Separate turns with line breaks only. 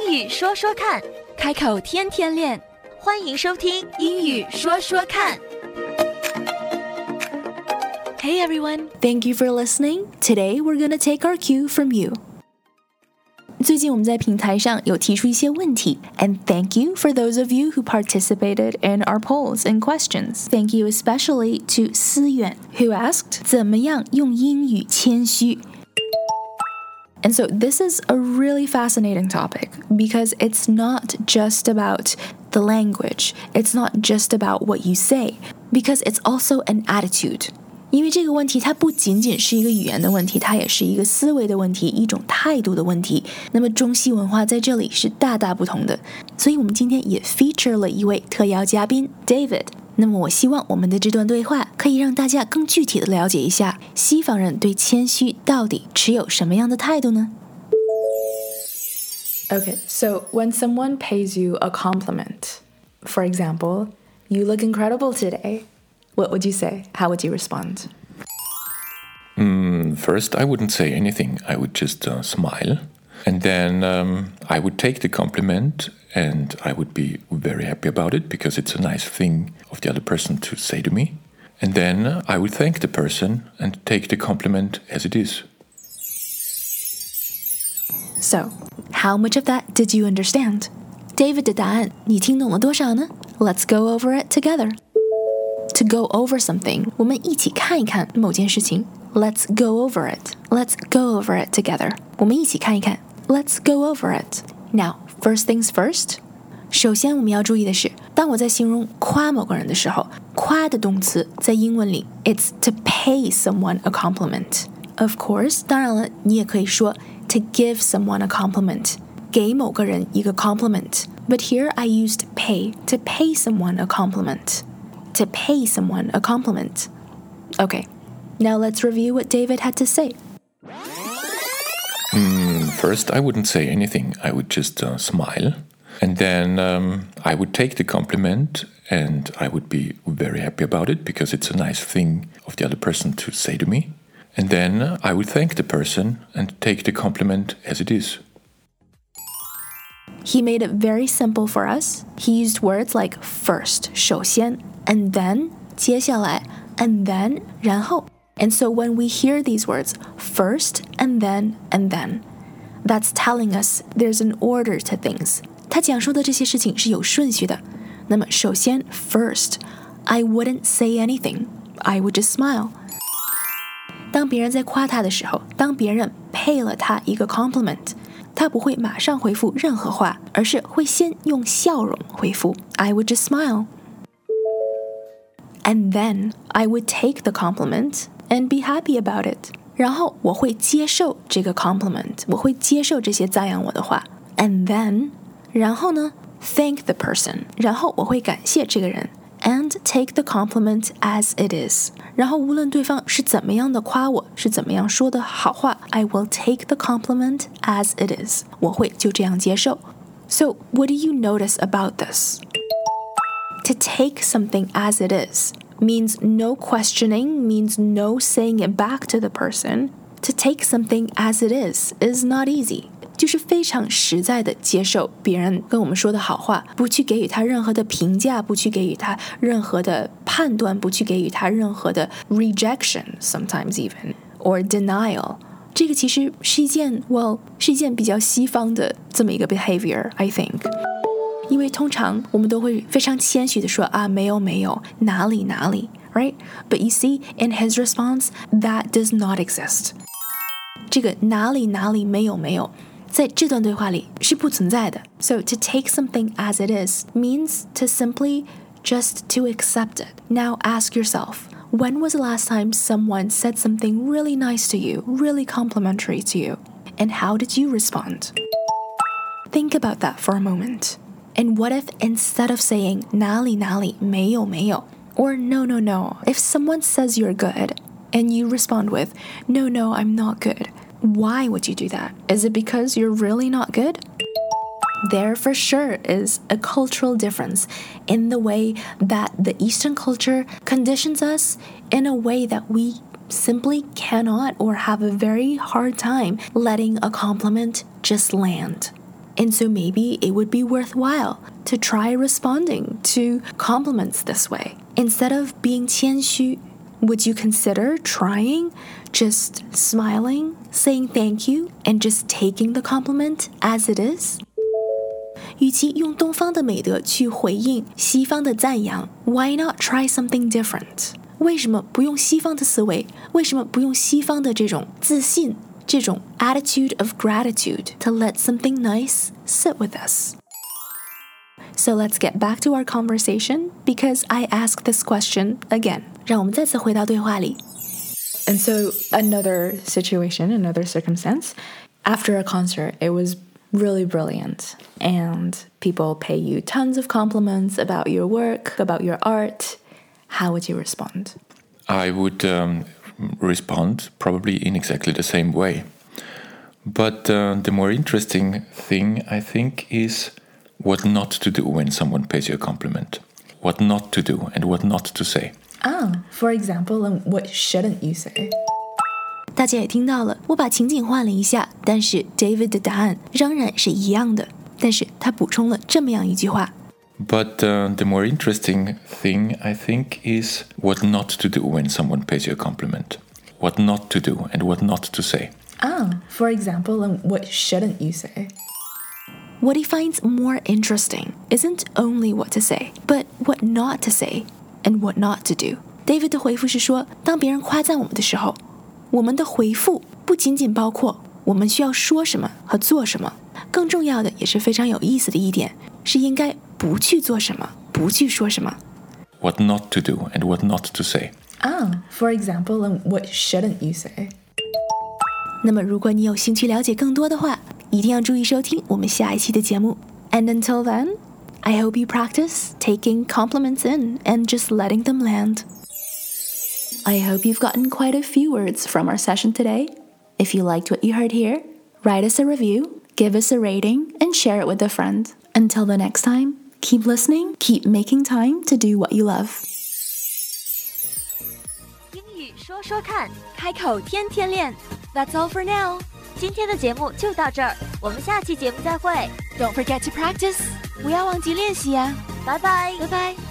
英语说说看，
开口天天练，
欢迎收听
英语说说看。Hey everyone, thank you for listening. Today we're gonna take our cue from you. 最近我们在平台上有提出一些问题 and thank you for those of you who participated in our polls and questions. Thank you especially to 思远 who asked 怎么样用英语谦虚。And so this is a really fascinating topic because it's not just about the language. It's not just about what you say because it's also an attitude. 因为这个问题它不仅仅是一个语言的问题，它也是一个思维的问题，一种态度的问题。那么中西文化在这里是大大不同的，所以我们今天也 feature 了一位特邀嘉宾 David。那么我希望我们的这段对话可以让大家更具体的了解一下西方人对谦虚到底持有什么样的态度呢？
Okay, so when someone pays you a compliment, for example, you look incredible today, what would you say? How would you respond?
First, I wouldn't say anything. I would just smile. And then I would take the compliment and I would be very happy about it because it's a nice thing of the other person to say to me. And then I would thank the person and take the compliment as it is.
So, how much of that did you understand? David 的答案你听懂了多少呢？ Let's go over it together. To go over something, 我们一起看一看某件事情。Let's go over it. Let's go over it together. 我们一起看一看。Let's go over it. Now, first things first. 首先我们要注意的是，当我在形容夸某个人的时候，夸的动词在英文里 it's to pay someone a compliment. Of course, 当然了，你也可以说 to give someone a compliment. 给某个人一个 compliment. But here I used pay to pay someone a compliment. To pay someone a compliment. Okay, now let's review what David had to say.
First, I wouldn't say anything. I would just smile. And then I would take the compliment and I would be very happy about it because it's a nice thing of the other person to say to me. And then I would thank the person and take the compliment as it is.
He made it very simple for us. He used words like first, 首先, and then, 接下来, and then, 然后. And so when we hear these words, first, and then, that's telling us there's an order to things. 他讲述的这些事情是有顺序的。那么首先 first, I wouldn't say anything. I would just smile. 当别人在夸他的时候，当别人配了他一个 compliment, 他不会马上回复任何话，而是会先用笑容回复 I would just smile. And then I would take the compliment and be happy about it. 然后我会接受这个 compliment, 我会接受这些赞扬我的话。And then, 然后呢 thank the person, 然后我会感谢这个人。And take the compliment as it is. 然后无论对方是怎么样的夸我，是怎么样说的好话 I will take the compliment as it is. 我会就这样接受。So, what do you notice about this? To take something as it is means no questioning, means no saying it back to the person. To take something as it is not easy. 就是非常实在的接受别人跟我们说的好话，不去给予他任何的评价，不去给予他任何的判断，不去给予他任何的 rejection, sometimes even, or denial. 这个其实是一件比较西方的这么一个 behavior, I think. 因为通常我们都会非常谦虚的说啊，没有，哪里， right? But you see, in his response, that does not exist. 这个哪里，没有在这段对话里是不存在的。So to take something as it is means to simply just to accept it. Now ask yourself, when was the last time someone said something really nice to you, really complimentary to you? And how did you respond? Think about that for a moment. And what if instead of saying 哪里，没有 or no, if someone says you're good and you respond with no, I'm not good, why would you do that? Is it because you're really not good? There for sure is a cultural difference in the way that the Eastern culture conditions us in a way that we simply cannot or have a very hard time letting a compliment just land. And so maybe it would be worthwhile to try responding to compliments this way. Instead of being 谦虚, would you consider trying just smiling, saying thank you, and just taking the compliment as it is? 与其用东方的美德去回应西方的赞扬 why not try something different? 为什么不用西方的思维？为什么不用西方的这种自信？这种 attitude of gratitude to let something nice sit with us. So let's get back to our conversation because I asked this question again. 让我们再次回到对话里。
And so another situation, another circumstance, after a concert, it was really brilliant. And people pay you tons of compliments about your work, about your art. How would you respond?
I would respond probably in exactly the same way. But the more interesting thing, I think, is what not to do when someone pays you a compliment. What not to do and what not to say.
For example, and what shouldn't you say?
大家也听到了，我把情景换了一下，但是 David 的答案仍然是一样的。但是他补充了这么样一句话。
But the more interesting thing, I think, is what not to do when someone pays you a compliment. What not to do and what not to say.
For example, and what shouldn't you say?
What he finds more interesting isn't only what to say, but what not to say and what not to do. David 的回复是说，当别人夸赞我们的时候，我们的回复不仅仅包括我们需要说什么和做什么，更重要的也是非常有意思的一点，是应该不去做什么，不去说什么。
What not to do and what not to say.
For example, and what shouldn't you say?
那么如果你有兴趣了解更多的话，一定要注意收听我们下一期的节目。And until then, I hope you practice taking compliments in and just letting them land. I hope you've gotten quite a few words from our session today. If you liked what you heard here, write us a review, give us a rating, and share it with a friend. Until the next time, keep listening, keep making time to do what you love.
英语说说看，开口天天练。That's all for now. 今天的节目就到这儿，我们下期节目再会。Don't forget to practice. 不要忘记练习呀。拜拜，拜拜。